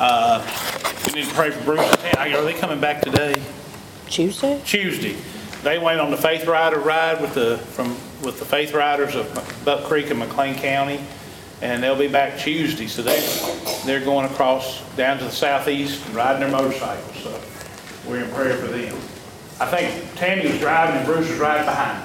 We need to pray for Bruce and Tammy. Are they coming back today? Tuesday? Tuesday. They went on the Faith Rider ride with the Faith Riders of Buck Creek and McLean County, and they'll be back Tuesday. So they're going across down to the southeast and riding their motorcycles. So we're in prayer for them. I think Tammy was driving and Bruce was riding behind.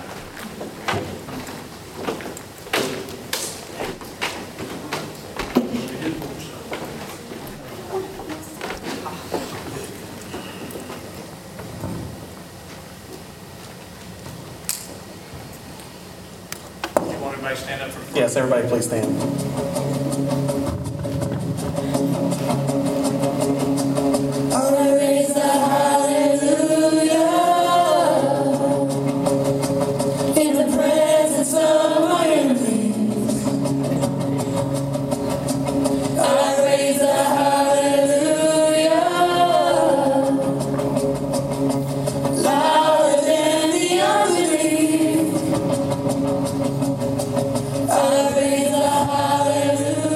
Everybody stand up for Yes, everybody please stand. I raise a hallelujah in the presence of my enemies. I raise a hallelujah louder than the unbelief. I raise a hallelujah.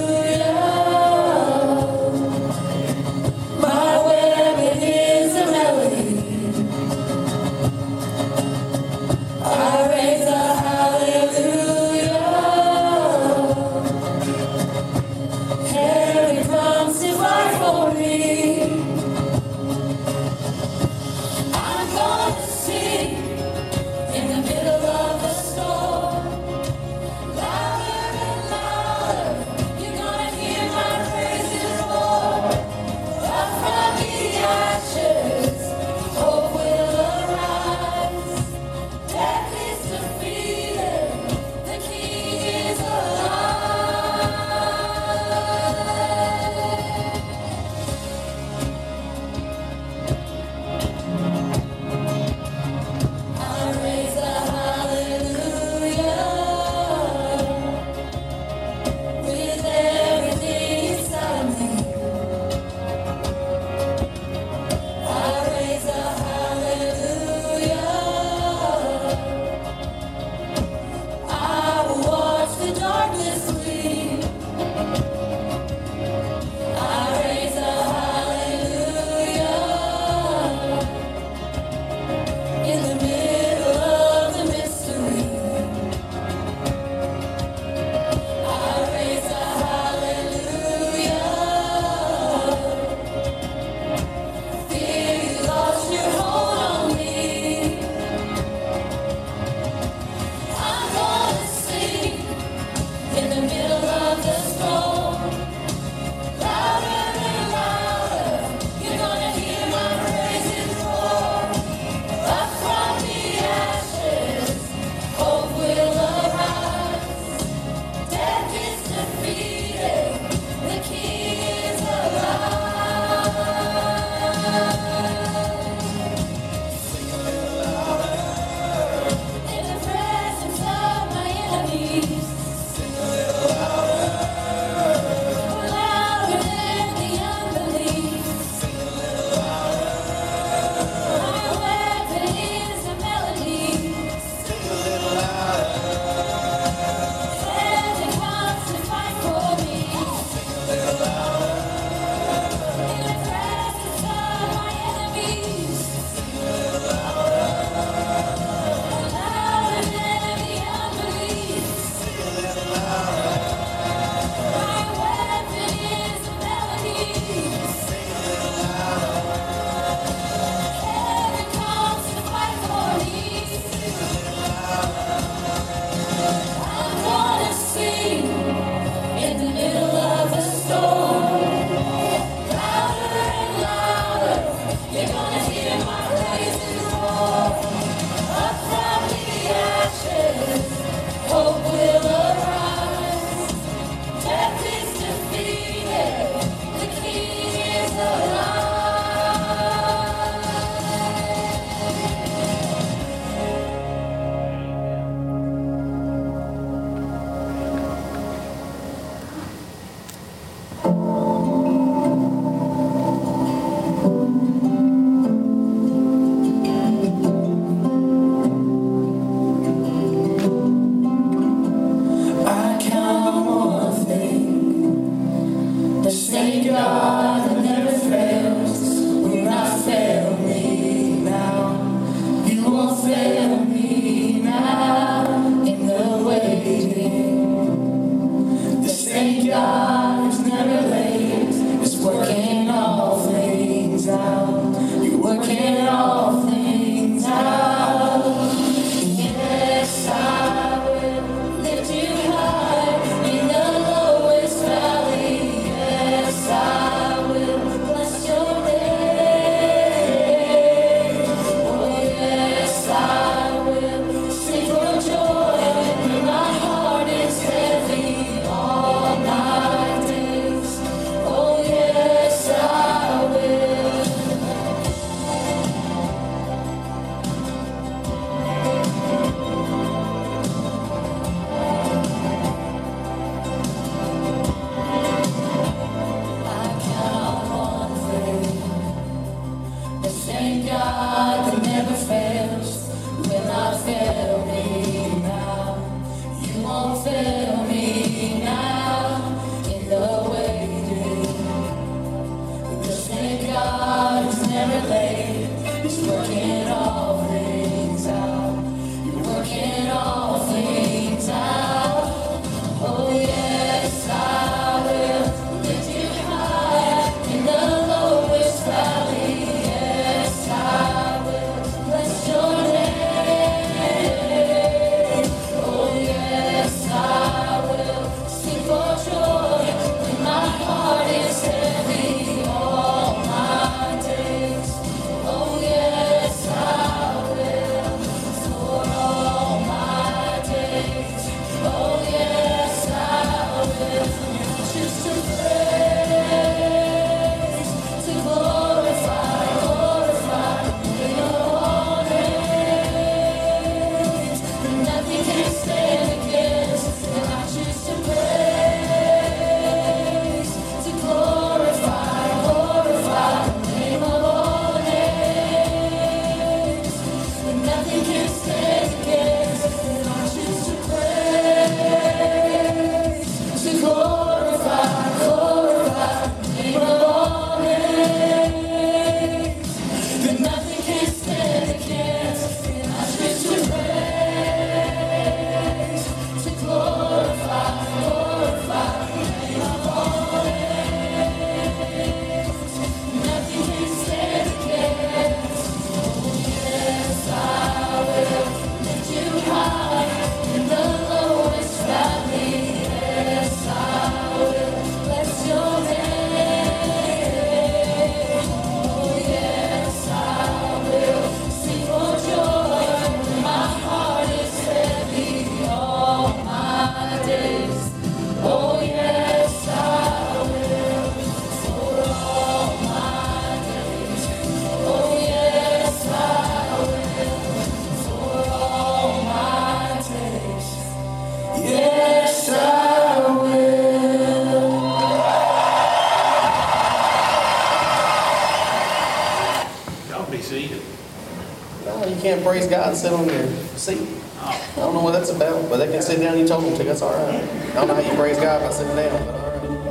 can't praise God and sit on your seat. I don't know what that's about, but they can sit down. You told them to. That's all right. I don't know how you praise God by sitting down, but all right.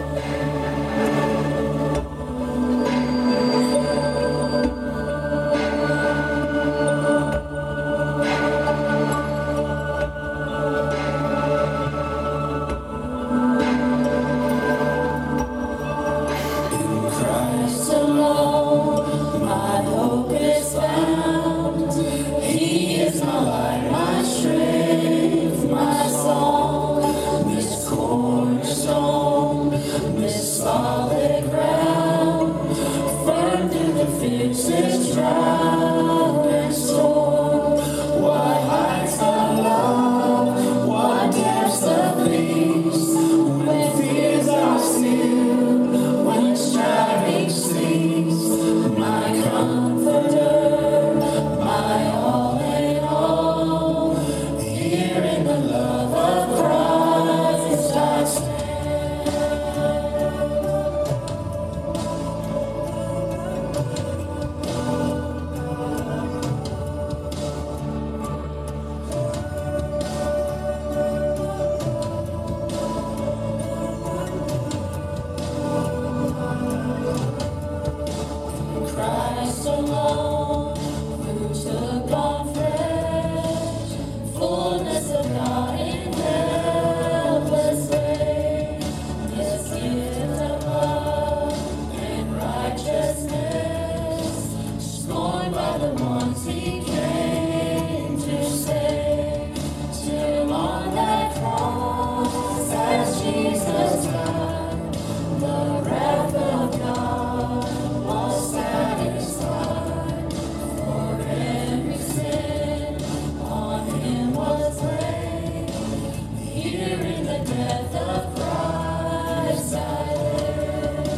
Christ alone, my hope is found. He is my light, my strength, my song. This cornerstone, this solid ground, firm through the fiercest drought and storm. What heights of love, what depths of peace, when fears are still, when striving cease, my comforter, my all in all, here in the love of Christ I stand. Christ alone, who took on flesh, fullness of God in helpless slave. This gift of love and righteousness, scorned by the ones He came to save. Till on that cross, as Jesus died, the wrath of God was satisfied. For every sin on Him was laid. Here in the death of Christ I live.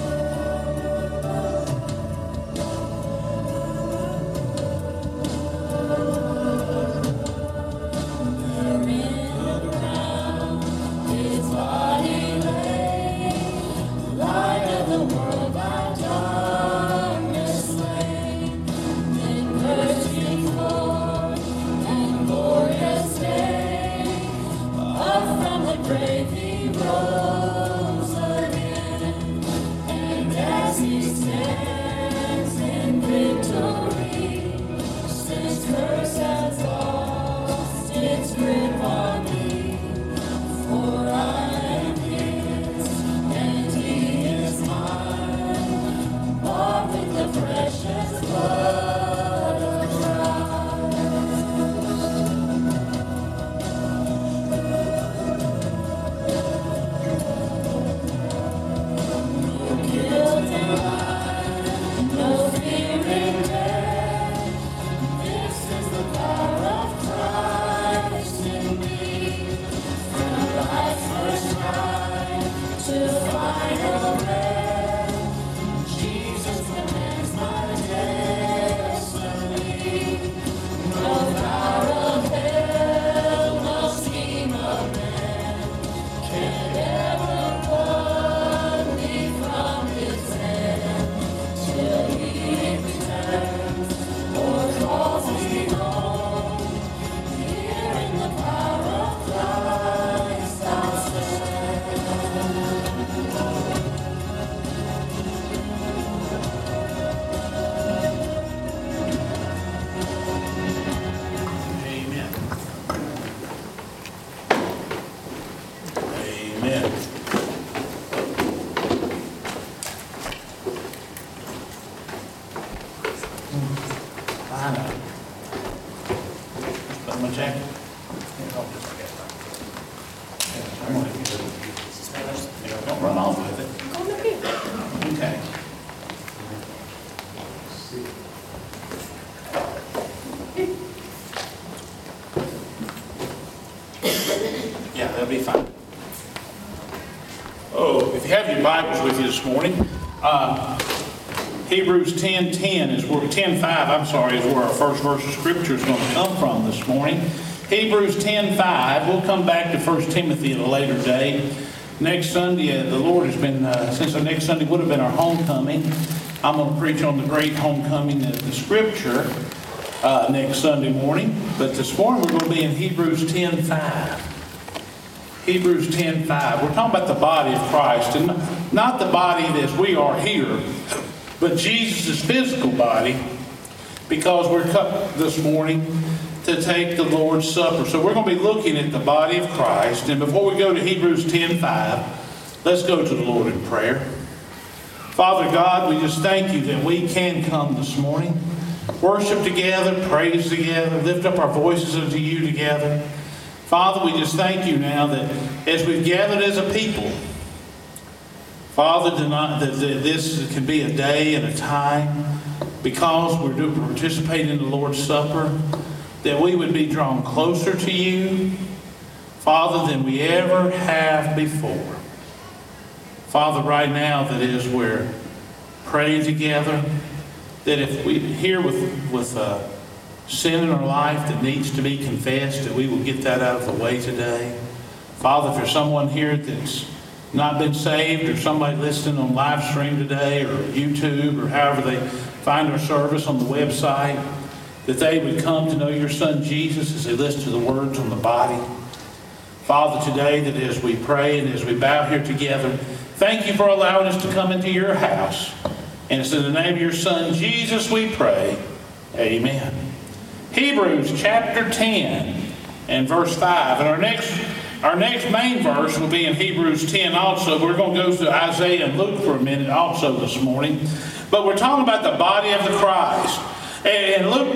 There in the ground His body lay, light of the world by darkness slain. Then bursting forth and glorious day, up from the grave He rose again. And as He stands in victory, since curse has lost its grip on me, for I am His and He is mine, bought with the precious blood of Christ. No guilt and lie, no fear in death. This is the power of Christ in me. From life's first cry to final breath, Jesus commands my destiny. No power of hell, no scheme of man can ever pluck me from His hand till He returns or calls me home. Here in the power of Christ I stand. Amen. Amen. I know. Put my jacket. Here, hold this, I got it. Yeah, I'm gonna get it. Yeah, don't run off with it. Okay. Yeah, that'll be fine. Oh, if you have your Bibles with you this morning, Hebrews 10:10 is where 10:5, I'm sorry, is where our first verse of Scripture is going to come from this morning. Hebrews 10:5. We'll come back to 1 Timothy at a later day. Next Sunday, the Lord has been, since our next Sunday would have been our homecoming, I'm going to preach on the great homecoming of the Scripture. next Sunday morning. But this morning we're going to be in Hebrews 10:5. Hebrews 10:5. We're talking about the body of Christ, and not the body as we are here, but Jesus' physical body, because we're cut this morning to take the Lord's Supper. So we're going to be looking at the body of Christ. And before we go to Hebrews 10:5, let's go to the Lord in prayer. Father God, we just thank you that we can come this morning, worship together, praise together, lift up our voices unto you together. Father, we just thank you now that as we've gathered as a people, Father, that this can be a day and a time, because we're participating in the Lord's Supper, that we would be drawn closer to you, Father, than we ever have before. Father, right now, that is, we're praying together, that if we here with sin in our life that needs to be confessed, that we will get that out of the way today. Father, if there's someone here that's not been saved, or somebody listening on live stream today, or YouTube, or however they find our service on the website, that they would come to know your Son Jesus as they listen to the words on the body. Father, today, that as we pray and as we bow here together, thank you for allowing us to come into your house. And it's in the name of your Son, Jesus, we pray. Amen. Hebrews chapter 10 and verse 5. And our next main verse will be in Hebrews 10 also. We're going to go to Isaiah and Luke for a minute also this morning. But we're talking about the body of the Christ. And Hebrews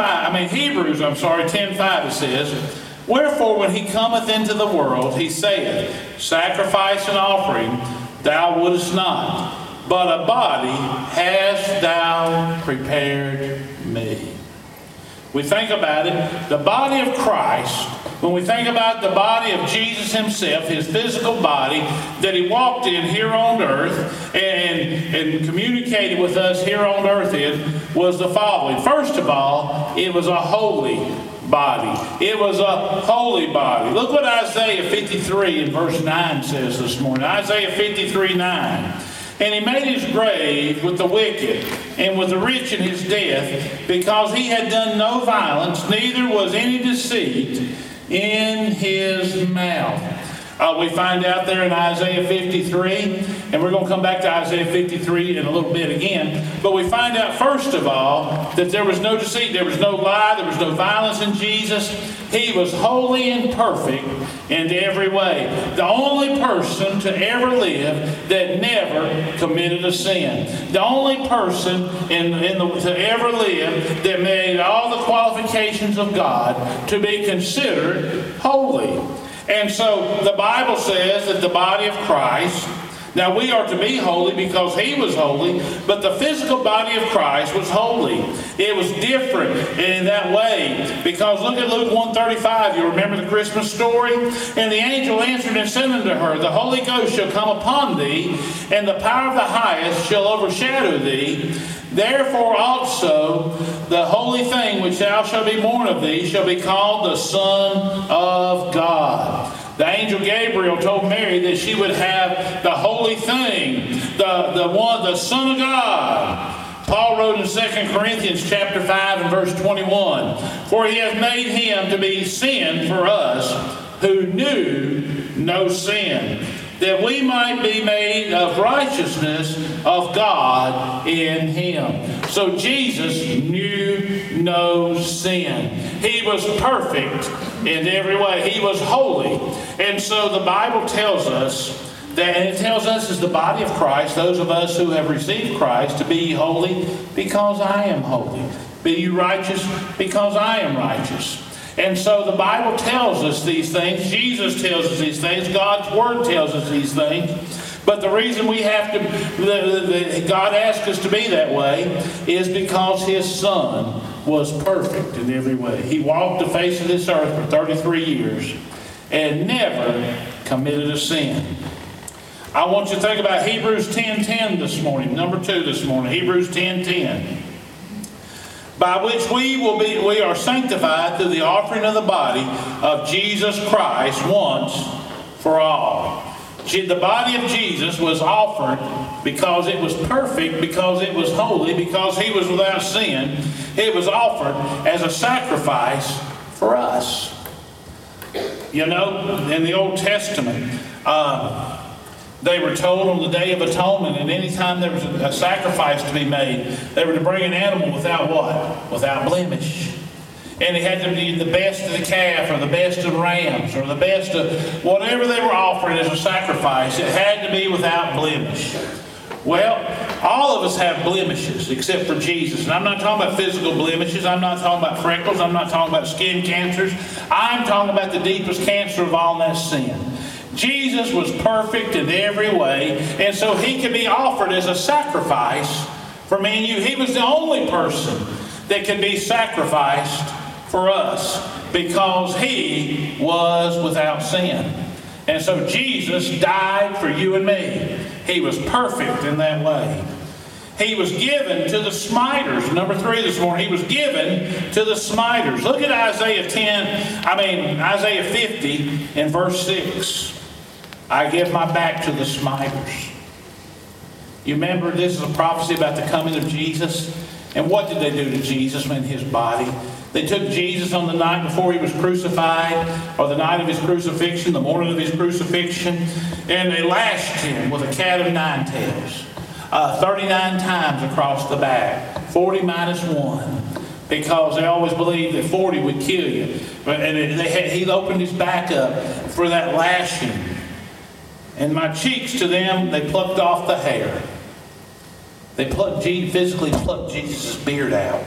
10:5 it says, "Wherefore when he cometh into the world, he saith, Sacrifice and offering thou wouldest not, but a body hast thou prepared me." We think about it, the body of Christ, when we think about the body of Jesus himself, his physical body that he walked in here on earth and communicated with us here on earth in, was the following. First of all, it was a holy body. It was a holy body. Look what Isaiah 53 and verse 9 says this morning. Isaiah 53:9. "And he made his grave with the wicked, and with the rich in his death, because he had done no violence, neither was any deceit in his mouth." We find out there in Isaiah 53, and we're going to come back to Isaiah 53 in a little bit again, but we find out first of all that there was no deceit, there was no lie, there was no violence in Jesus. He was holy and perfect in every way. The only person to ever live that never committed a sin. The only person to ever live that made all the qualifications of God to be considered holy. And so the Bible says that the body of Christ, now we are to be holy because he was holy, but the physical body of Christ was holy. It was different in that way, because look at Luke 1:35. You remember the Christmas story? "And the angel answered and said unto her, The Holy Ghost shall come upon thee, and the power of the highest shall overshadow thee. Therefore also the holy thing which thou shalt be born of thee shall be called the Son of God." The angel Gabriel told Mary that she would have the holy thing, the Son of God. Paul wrote in 2 Corinthians chapter 5 and verse 21, "For he hath made him to be sin for us who knew no sin, that we might be made of righteousness of God in him." So Jesus knew no sin. He was perfect in every way. He was holy. And so the Bible tells us that, and it tells us as the body of Christ, those of us who have received Christ, to be ye holy because I am holy. Be you righteous because I am righteous. And so the Bible tells us these things. Jesus tells us these things. God's Word tells us these things. But the reason we have to, God asked us to be that way, is because his Son was perfect in every way. He walked the face of this earth for 33 years and never committed a sin. I want you to think about Hebrews 10:10 this morning, number 2 this morning, Hebrews 10:10. "By which we are sanctified through the offering of the body of Jesus Christ once for all." The body of Jesus was offered because it was perfect, because it was holy, because he was without sin. It was offered as a sacrifice for us. You know, in the Old Testament, they were told on the Day of Atonement, and any time there was a sacrifice to be made, they were to bring an animal without what? Without blemish. And it had to be the best of the calf, or the best of rams, or the best of whatever they were offering as a sacrifice. It had to be without blemish. Well, all of us have blemishes except for Jesus. And I'm not talking about physical blemishes. I'm not talking about freckles. I'm not talking about skin cancers. I'm talking about the deepest cancer of all, and that's sin. Jesus was perfect in every way, and so he could be offered as a sacrifice for me and you. He was the only person that could be sacrificed for us because he was without sin. And so Jesus died for you and me. He was perfect in that way. He was given to the smiters. Number 3 this morning, he was given to the smiters. Look at Isaiah 50 in verse 6. I give my back to the smiters. You remember this is a prophecy about the coming of Jesus. And what did they do to Jesus in his body? They took Jesus on the night before he was crucified, or the night of his crucifixion, the morning of his crucifixion, and they lashed him with a cat of 9 tails, 39 times across the back, 40 minus 1, because they always believed that 40 would kill you. And he opened his back up for that lashing. And my cheeks to them, they plucked off the hair. They physically plucked Jesus' beard out.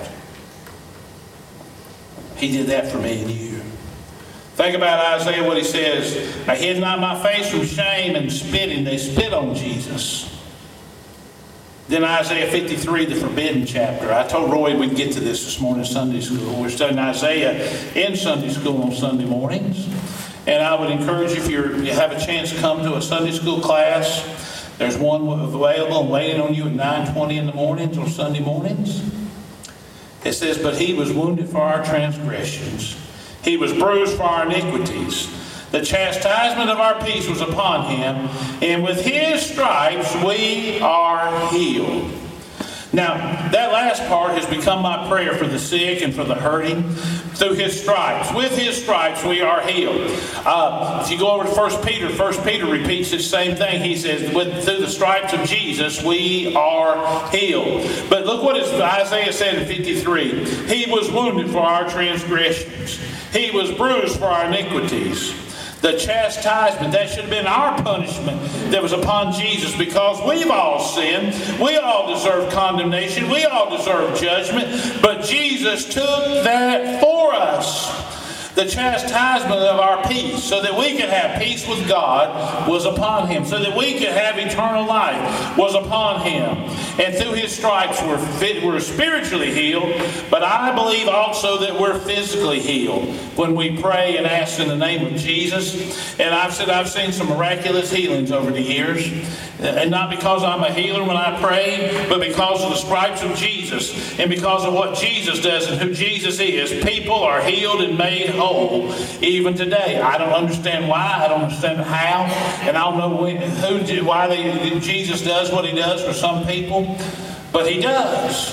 He did that for me and you. Think about Isaiah, what he says. I hid not my face from shame and spitting. They spit on Jesus. Then Isaiah 53, the forbidden chapter. I told Roy we'd get to this morning in Sunday school. We're studying Isaiah in Sunday school on Sunday mornings. And I would encourage you, if you have a chance, come to a Sunday school class. There's one available and waiting on you at 9:20 in the mornings on Sunday mornings. It says, but he was wounded for our transgressions. He was bruised for our iniquities. The chastisement of our peace was upon him, and with his stripes we are healed. Now, that last part has become my prayer for the sick and for the hurting. Through his stripes. With his stripes we are healed. If you go over to 1 Peter repeats the same thing. He says, through the stripes of Jesus we are healed. But look what Isaiah said in 53. He was wounded for our transgressions. He was bruised for our iniquities. The chastisement, that should have been our punishment that was upon Jesus, because we've all sinned. We all deserve condemnation. We all deserve judgment. But Jesus took that for us. The chastisement of our peace, so that we could have peace with God, was upon him. So that we could have eternal life, was upon him. And through his stripes we're spiritually healed, but I believe also that we're physically healed when we pray and ask in the name of Jesus. And I've seen some miraculous healings over the years. And not because I'm a healer when I pray, but because of the stripes of Jesus, and because of what Jesus does and who Jesus is. People are healed and made whole even today. I don't understand why. I don't understand how. And I don't know why Jesus does what he does for some people. But he does.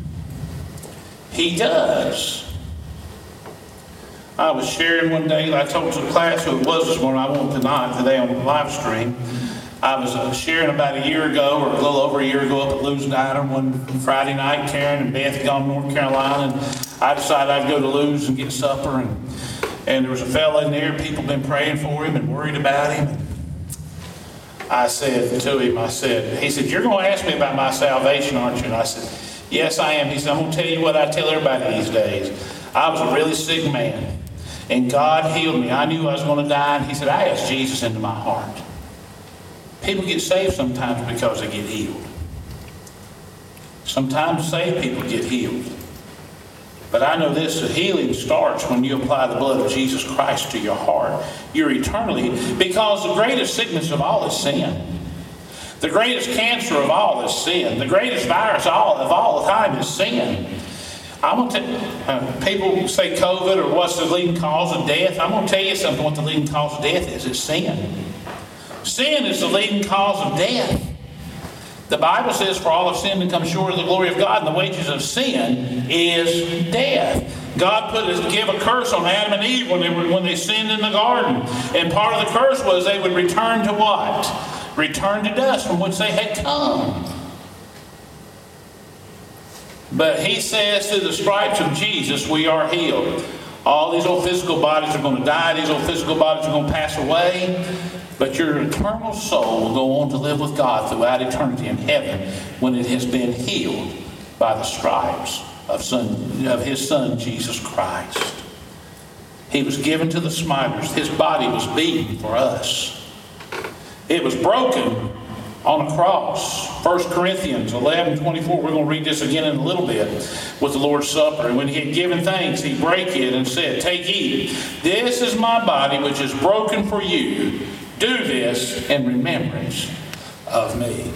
He does. I was sharing one day, I told the class who it was this morning, I won't deny it today on the live stream. I was sharing about a year ago, or a little over a year ago, up at Lou's Diner one Friday night. Karen and Beth had gone to North Carolina, and I decided I'd go to Lou's and get supper. And there was a fella in there, people had been praying for him and worried about him. I said to him, he said, you're going to ask me about my salvation, aren't you? And I said, yes, I am. He said, I'm going to tell you what I tell everybody these days. I was a really sick man, and God healed me. I knew I was going to die, and he said, I asked Jesus into my heart. People get saved sometimes because they get healed. Sometimes saved people get healed. But I know this, the healing starts when you apply the blood of Jesus Christ to your heart. You're eternally, because the greatest sickness of all is sin. The greatest cancer of all is sin. The greatest virus of all the time is sin. I'm going to people say COVID or what's the leading cause of death. I'm going to tell you something, what the leading cause of death is. It's sin. Sin is the leading cause of death. The Bible says, for all have sinned and come short of the glory of God, and the wages of sin is death. God gave a curse on Adam and Eve when they sinned in the garden. And part of the curse was they would return to what? Return to dust from which they had come. But he says, through the stripes of Jesus, we are healed. All these old physical bodies are going to die. These old physical bodies are going to pass away. But your eternal soul will go on to live with God throughout eternity in heaven when it has been healed by the stripes of His Son, Jesus Christ. He was given to the smiters. His body was beaten for us. It was broken on a cross. 1 Corinthians 11:24. We're going to read this again in a little bit with the Lord's Supper. And when he had given thanks, he brake it and said, "Take, eat. This is my body which is broken for you. Do this in remembrance of me."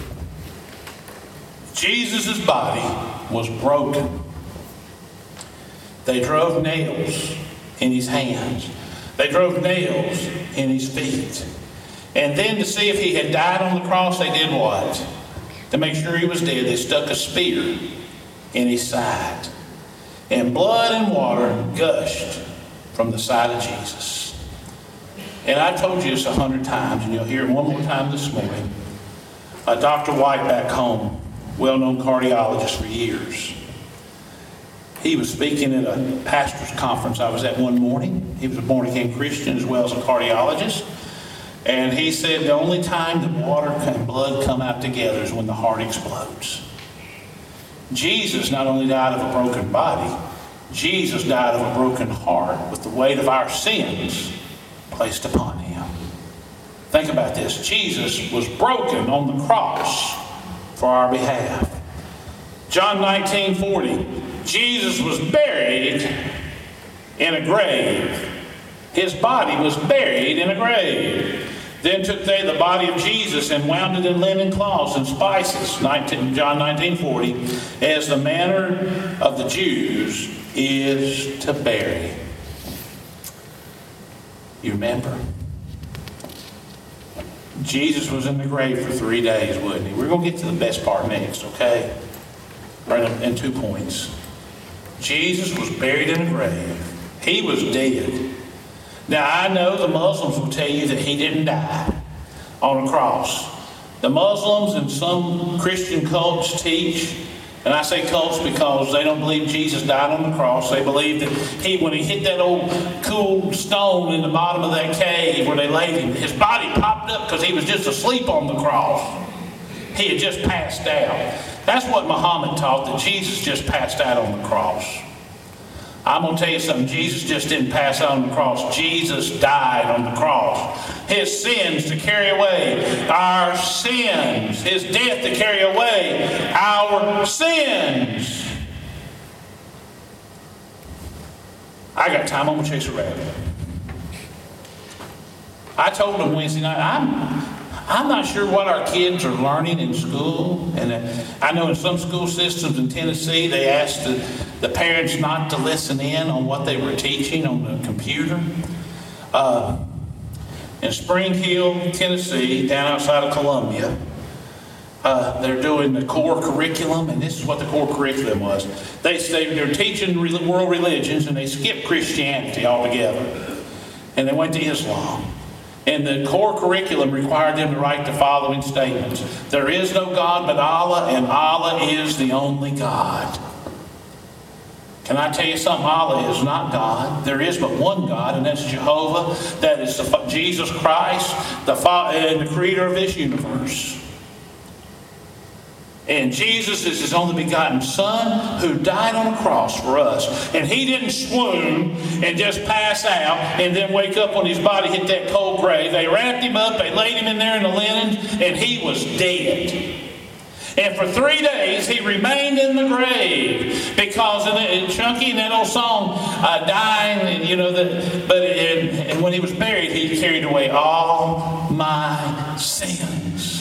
Jesus' body was broken. They drove nails in his hands. They drove nails in his feet. And then to see if he had died on the cross, they did what? To make sure he was dead, they stuck a spear in his side. And blood and water gushed from the side of Jesus. And I've told you this 100 times, and you'll hear it one more time this morning. Dr. White back home, well-known cardiologist for years. He was speaking at a pastor's conference I was at one morning. He was a born-again Christian as well as a cardiologist. And he said the only time that water and blood come out together is when the heart explodes. Jesus not only died of a broken body, Jesus died of a broken heart with the weight of our sins placed upon him. Think about this. Jesus was broken on the cross for our behalf. John 19:40. Jesus was buried in a grave. His body was buried in a grave. Then took they the body of Jesus and wound it in linen cloths and spices. John 19:40. As the manner of the Jews is to bury. You remember? Jesus was in the grave for 3 days, wasn't he? We're going to get to the best part next, okay? Right in 2 points. Jesus was buried in a grave. He was dead. Now, I know the Muslims will tell you that he didn't die on a cross. The Muslims and some Christian cults teach, and I say cults because they don't believe Jesus died on the cross. They believe that when he hit that old cool stone in the bottom of that cave where they laid him, his body popped up because he was just asleep on the cross. He had just passed out. That's what Muhammad taught, that Jesus just passed out on the cross. I'm going to tell you something. Jesus just didn't pass out on the cross. Jesus died on the cross. His sins to carry away our sins. His death to carry away our sins. I got time. I'm going to chase a rabbit. I told them Wednesday night, I'm not sure what our kids are learning in school. And I know in some school systems in Tennessee, they asked the parents not to listen in on what they were teaching on the computer. In Spring Hill, Tennessee, down outside of Columbia, they're doing the core curriculum, and this is what the core curriculum was. They're teaching world religions, and they skipped Christianity altogether. And they went to Islam. And the core curriculum required them to write the following statements. There is no God but Allah, and Allah is the only God. Can I tell you something? Allah is not God. There is but one God, and that's Jehovah. That is Jesus Christ, and the creator of this universe. And Jesus is his only begotten Son who died on a cross for us. And he didn't swoon and just pass out and then wake up when his body hit that cold grave. They wrapped him up, they laid him in there in the linen, and he was dead. And for 3 days he remained in the grave because Chunky in that old song, dying, and when he was buried, he carried away all my sins.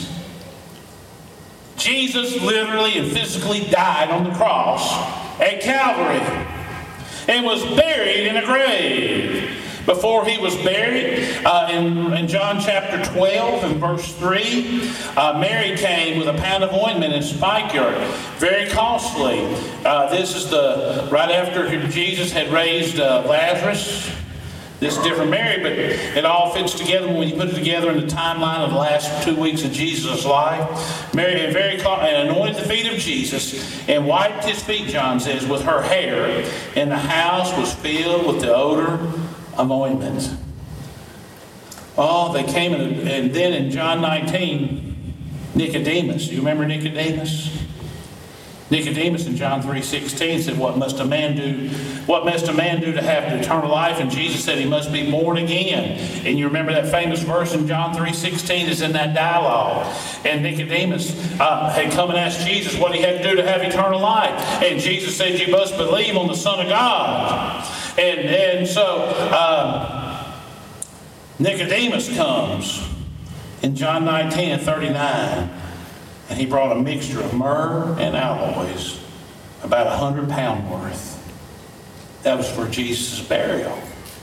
Jesus literally and physically died on the cross at Calvary and was buried in a grave. before he was buried. In John chapter 12 and verse 3, Mary came with a pound of ointment and spikenard, very costly. This is right after Jesus had raised Lazarus. This is different Mary, but it all fits together when you put it together in the timeline of the last 2 weeks of Jesus' life. Mary had and anointed the feet of Jesus and wiped his feet, John says, with her hair, and the house was filled with the odor of ointment. Oh, they came and then in John 19, Nicodemus. You remember Nicodemus? Nicodemus in John 3:16 said, what must a man do to have eternal life? And Jesus said he must be born again. And you remember that famous verse in John 3:16 is in that dialogue. And Nicodemus had come and asked Jesus what he had to do to have eternal life. And Jesus said, you must believe on the Son of God. And so Nicodemus comes in John 19:39. And he brought a mixture of myrrh and aloes, about 100 pound worth. That was for Jesus' burial.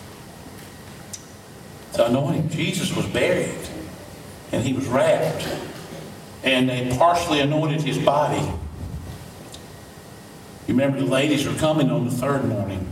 The anointing. Jesus was buried, and he was wrapped, and they partially anointed his body. You remember the ladies were coming on the third morning.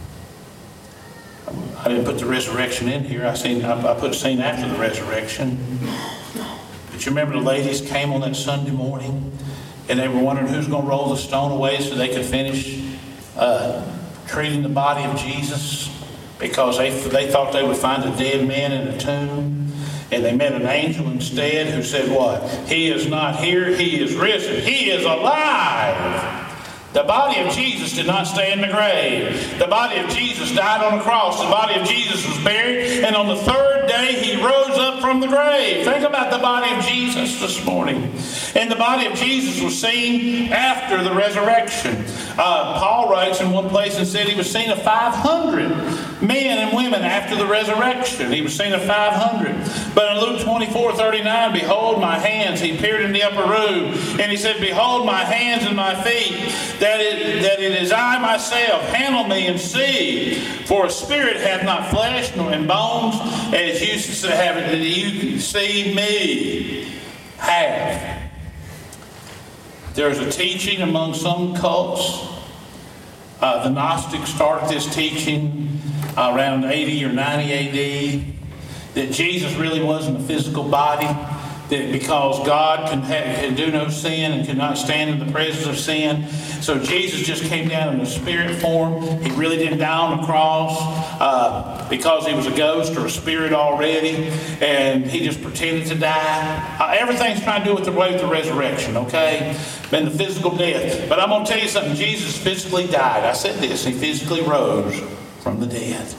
I didn't put the resurrection in here. I put seen after the resurrection. But you remember the ladies came on that Sunday morning and they were wondering who's going to roll the stone away so they could finish treating the body of Jesus, because they thought they would find a dead man in a tomb. And they met an angel instead who said what? He is not here, he is risen, he is alive. The body of Jesus did not stay in the grave. The body of Jesus died on the cross. The body of Jesus was buried. And on the third day, he rose up from the grave. Think about the body of Jesus this morning. And the body of Jesus was seen after the resurrection. Paul writes in one place and said he was seen of 500 men and women after the resurrection. He was seen of 500. But in Luke 24:39, behold my hands. He appeared in the upper room. And he said, behold my hands and my feet. That it is I myself. Handle me and see. For a spirit hath not flesh nor in bones, as you see me have. There's a teaching among some cults. The Gnostics started this teaching around 80 or 90 AD, that Jesus really wasn't a physical body. That because God can do no sin and cannot stand in the presence of sin, so Jesus just came down in a spirit form. He really didn't die on the cross because he was a ghost or a spirit already, and he just pretended to die. Everything's trying to do with the way of the resurrection, okay? And the physical death. But I'm going to tell you something. Jesus physically died. I said this. He physically rose from the dead.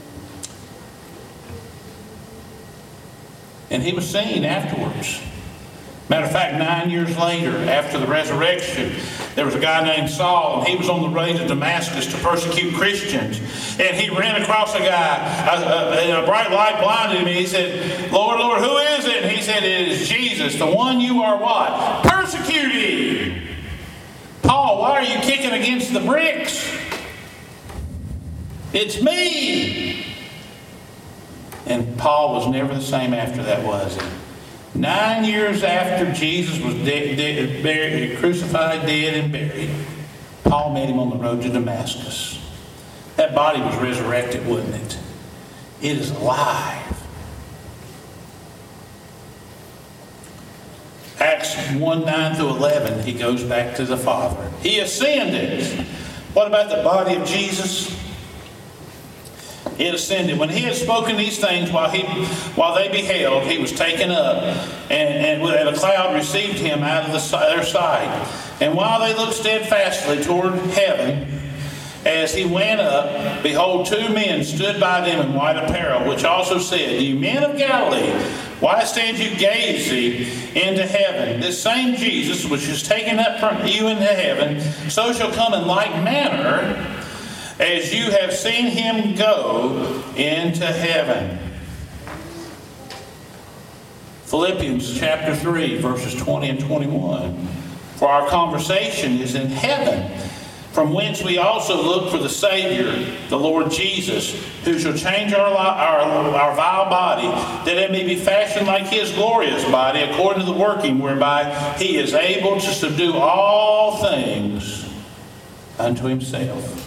And he was seen afterwards. Matter of fact, 9 years later, after the resurrection, there was a guy named Saul, and he was on the way to Damascus to persecute Christians. And he ran across a guy, and a bright light blinded him, and he said, Lord, Lord, who is it? And he said, it is Jesus, the one you are what? Persecuting. Paul, why are you kicking against the bricks? It's me. And Paul was never the same after that, was he? 9 years after Jesus was crucified, dead, and buried, Paul met him on the road to Damascus. That body was resurrected, wasn't it? It is alive. Acts 1:9-11, he goes back to the Father. He ascended. What about the body of Jesus? It ascended. When he had spoken these things while they beheld, he was taken up, and a cloud received him out of their sight. And while they looked steadfastly toward heaven, as he went up, behold, two men stood by them in white apparel, which also said, Ye men of Galilee, why stand you gazing into heaven? This same Jesus, which is taken up from you into heaven, so shall come in like manner as you have seen him go into heaven. Philippians chapter 3, verses 20 and 21. For our conversation is in heaven. from whence we also look for the Savior, the Lord Jesus, who shall change our vile body, that it may be fashioned like his glorious body, according to the working whereby he is able to subdue all things unto himself.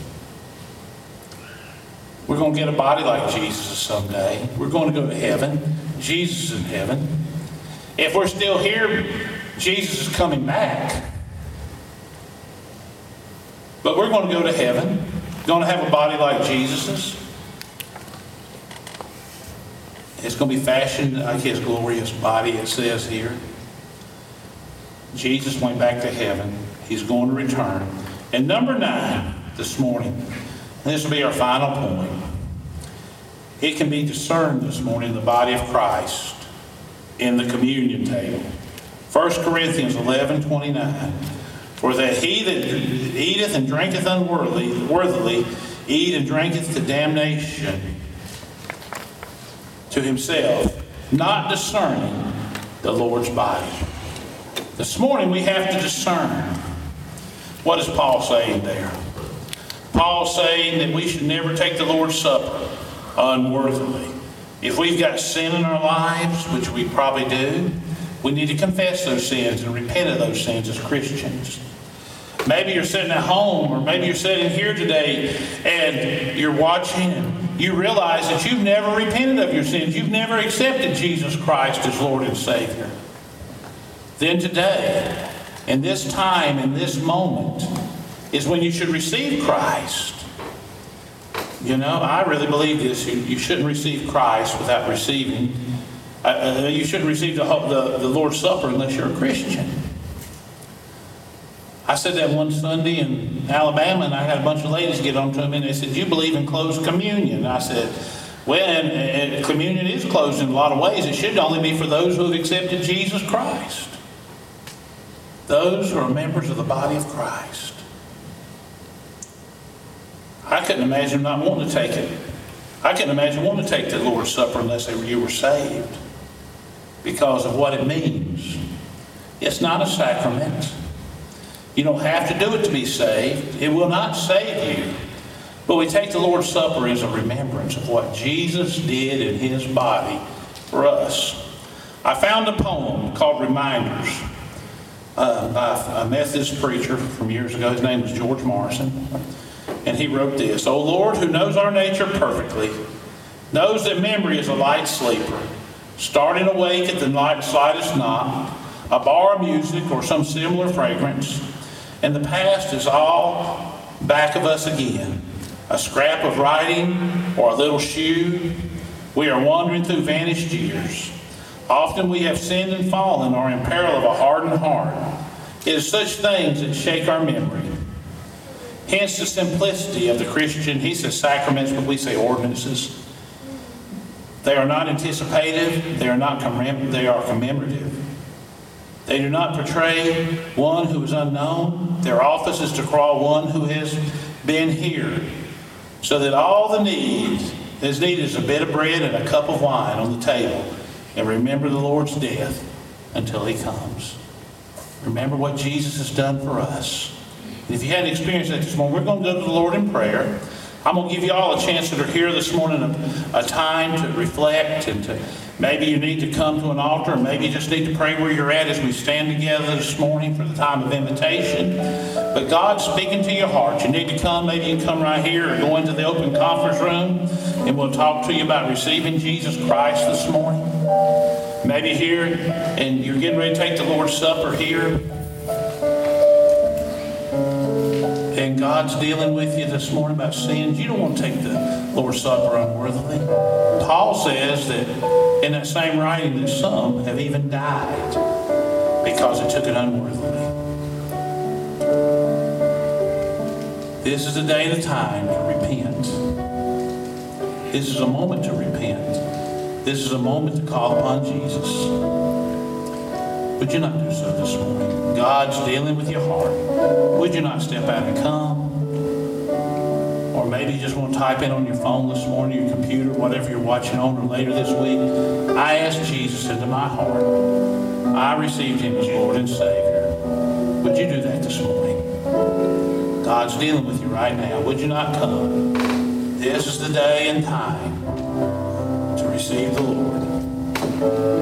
We're going to get a body like Jesus someday. We're going to go to heaven. Jesus is in heaven. If we're still here, Jesus is coming back. But we're going to go to heaven. Going to have a body like Jesus's. It's going to be fashioned like his glorious body, it says here. Jesus went back to heaven. He's going to return. And number 9 this morning, and this will be our final point. It can be discerned this morning in the body of Christ in the communion table. 1 Corinthians 11:29. For that he that eateth and drinketh unworthily eat and drinketh to damnation to himself, not discerning the Lord's body. This morning we have to discern. What is Paul saying there? Paul's saying that we should never take the Lord's Supper unworthily. If we've got sin in our lives, which we probably do, we need to confess those sins and repent of those sins as Christians. Maybe you're sitting at home, or maybe you're sitting here today and you're watching and you realize that you've never repented of your sins. You've never accepted Jesus Christ as Lord and Savior. Then today, in this time, in this moment, is when you should receive Christ. You know, I really believe this. You shouldn't receive Christ without receiving. You shouldn't receive the Lord's Supper unless you're a Christian. I said that one Sunday in Alabama, and I had a bunch of ladies get on to me, and they said, "You believe in closed communion?" And I said, well, and communion is closed in a lot of ways. It should only be for those who have accepted Jesus Christ. Those who are members of the body of Christ. I couldn't imagine not wanting to take it. I couldn't imagine wanting to take the Lord's Supper unless you were saved, because of what it means. It's not a sacrament. You don't have to do it to be saved. It will not save you. But we take the Lord's Supper as a remembrance of what Jesus did in his body for us. I found a poem called Reminders by a Methodist preacher from years ago. His name was George Morrison. And he wrote this: "O Lord, who knows our nature perfectly, knows that memory is a light sleeper, starting awake at the slightest knock, a bar of music or some similar fragrance, and the past is all back of us again. A scrap of writing or a little shoe. We are wandering through vanished years. Often we have sinned and fallen, or in peril of a hardened heart. It is such things that shake our memory. Hence the simplicity of the Christian." He says sacraments, but we say ordinances. They are not anticipative. They are commemorative. They do not portray one who is unknown. Their office is to call one who has been here, so that all the need is needed is a bit of bread and a cup of wine on the table, and remember the Lord's death until he comes. Remember what Jesus has done for us. And if you hadn't experienced that this morning, we're going to go to the Lord in prayer. I'm going to give you all a chance that are here this morning, a time to reflect, and to maybe you need to come to an altar, and maybe you just need to pray where you're at as we stand together this morning for the time of invitation. But God's speaking to your heart. You need to come. Maybe you can come right here or go into the open conference room, and we'll talk to you about receiving Jesus Christ this morning. Maybe here, and you're getting ready to take the Lord's Supper here, and God's dealing with you this morning about sins. You don't want to take the Lord's Supper unworthily. Paul says that in that same writing that some have even died because they took it unworthily. This is the day and the time to repent. This is a moment to repent. This is a moment to call upon Jesus. Would you not do so this morning? God's dealing with your heart. Would you not step out and come? Or maybe you just want to type in on your phone this morning, your computer, whatever you're watching on, or later this week. I asked Jesus into my heart. I received him as Lord and Savior. Would you do that this morning? God's dealing with you right now. Would you not come? This is the day and time to receive the Lord.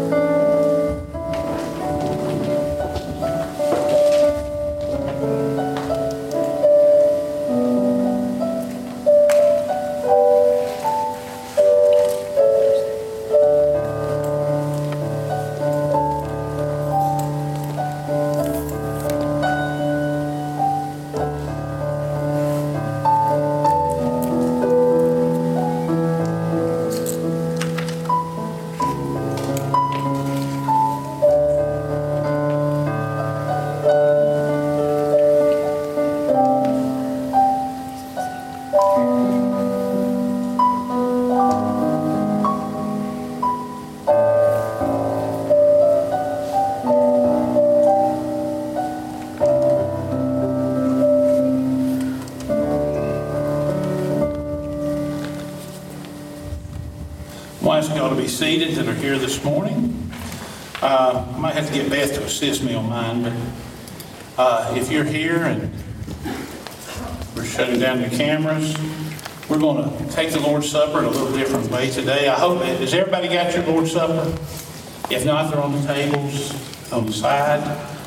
I want to ask you all to be seated that are here this morning. I might have to get Beth to assist me on mine, but if you're here and we're shutting down the cameras, we're going to take the Lord's Supper in a little different way today. I hope, has everybody got your Lord's Supper? If not, they're on the tables on the side.